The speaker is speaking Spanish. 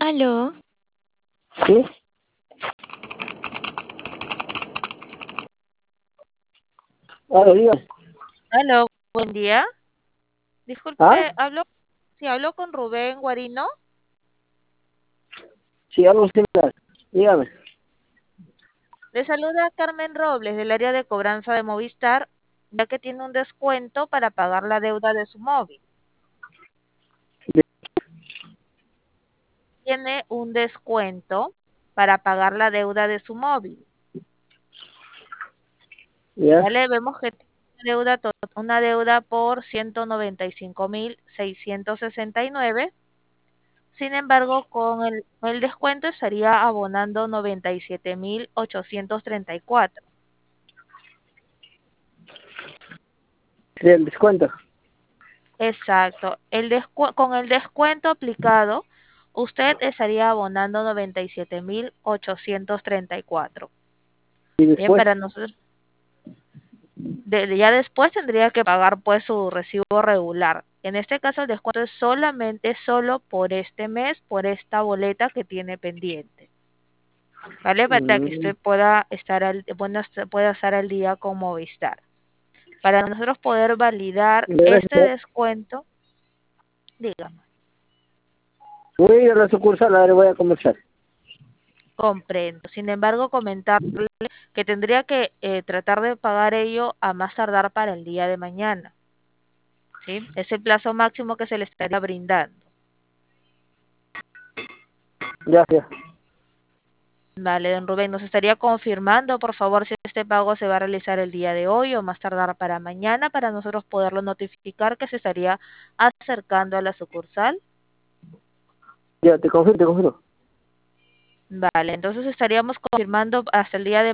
Aló, ¿Sí? Diga. Aló, buen día. ¿Ah? Disculpe, hablo con Rubén Guarino. Sí, algo similar. Dígame. Le saluda Carmen Robles del área de cobranza de Movistar, ya que tiene un descuento para pagar la deuda de su móvil. Tiene un descuento para pagar la deuda de su móvil. ¿Ya? ¿Vale? Vemos que tiene una deuda por 195.669. Sin embargo, con el descuento estaría abonando 97.834. Sí, el descuento. Exacto. Con el descuento aplicado, usted estaría abonando 97.834. Y Bien, después, para nosotros, ya después tendría que pagar pues su recibo regular. En este caso, el descuento es solo por este mes, por esta boleta que tiene pendiente. ¿Vale? Para que mm, usted pueda pueda estar al día con Movistar. Para nosotros poder validar este gracias. descuento, dígame. Voy a ir a la sucursal, ahora voy a conversar. Comprendo. Sin embargo, comentarle que tendría que tratar de pagar ello a más tardar para el día de mañana. ¿Sí? Es el plazo máximo que se le estaría brindando. Gracias. Vale, don Rubén, nos estaría confirmando, por favor, si este pago se va a realizar el día de hoy o más tardar para mañana, para nosotros poderlo notificar que se estaría acercando a la sucursal. Ya, te confirmo, te confirmo. Vale, entonces estaríamos confirmando hasta el día de